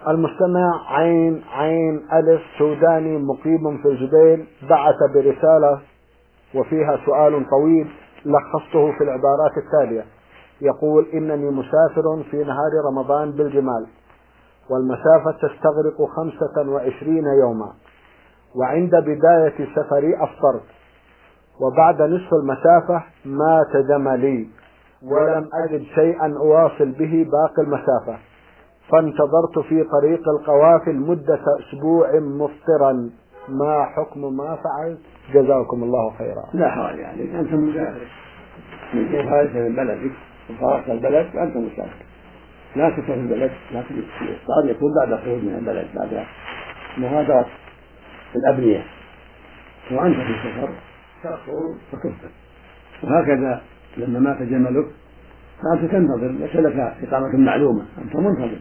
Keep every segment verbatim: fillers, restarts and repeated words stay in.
المستمع عين عين ألف سوداني مقيم في الجبيل بعث برسالة وفيها سؤال طويل لخصته في العبارات التالية. يقول: إنني مسافر في نهار رمضان بالجمال، والمسافة تستغرق خمسة وعشرين يوما، وعند بداية سفري أفطرت، وبعد نصف المسافة مات جملي، ولم أجد شيئا أواصل به باقي المسافة، فانتظرت في طريق القوافل مدة أسبوع مفطرا. ما حكم ما فعلت؟ جزاكم الله خيرا. لا حرج عليك، أنت مسافر من خارج من بلدك وفارقت البلد فأنت مسافر، لا تكفي في البلد، لكن الإفطار يكون بعد الخروج من البلد، بعد مغادرة الأبنية، وأنت في السفر تأخذ وتفطر. وهكذا لما مات جملك فأنت تنتظر، ليس لك إقامة معلومة، أنت منتظر،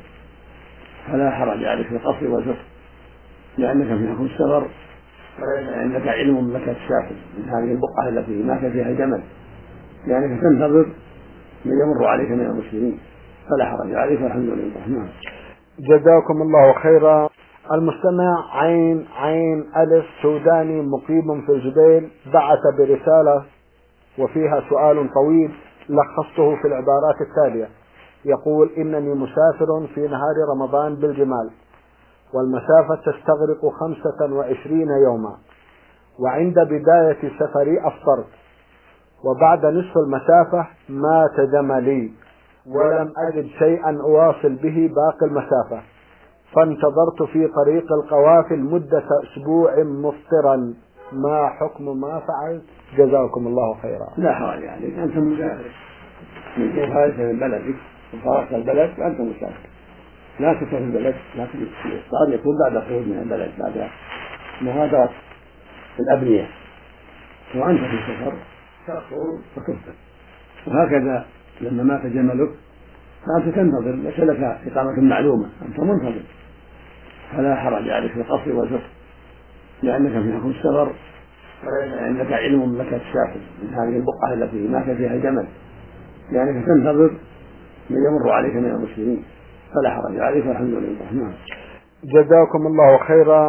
فلا حرج عليك في القصر والفطر، لأنك في حكم السفر وليس عندك علم لك الشافي من هذه البقعة التي مات فيها الجمل، لأنك تنتظر من يمر عليك من المسلمين، فلا حرج عليك والحمد لله. نعم. جزاكم الله خيرا. المستمع عين عين ألف سوداني مقيم في الجبيل بعث برسالة وفيها سؤال طويل لخصته في العبارات التالية. يقول: إنني مسافر في نهار رمضان بالجمال، والمسافة تستغرق خمسة وعشرين يوما، وعند بداية سفري أفطرت، وبعد نصف المسافة مات جملي، ولم أجد شيئا أواصل به باقي المسافة، فانتظرت في طريق القوافل مدة أسبوع مفطرا. ما حكم ما فعلت؟ جزاكم الله خيرا. لا حرج عليك، أنت مسافر من خارج من بلدك وفارقت البلد فأنت مسافر، لا تكفي في البلد، لكن الإفطار يكون بعد الخروج من البلد، بعد مغادرة الأبنية، وأنت في السفر تأخذ وتفطر. وهكذا لما مات جملك فأنت تنتظر، ليس لك إقامة معلومة، أنت منتظر، فلا حرج عليك في القصر والفطر، لأنك في حكم السفر وليس عندك علم لك الشافي من هذه البقعة التي مات فيها الجمل، لأنك تنتظر من يمر عليك من المسلمين، فلا حرج عليك والحمد لله. نعم. جزاكم الله خيرا.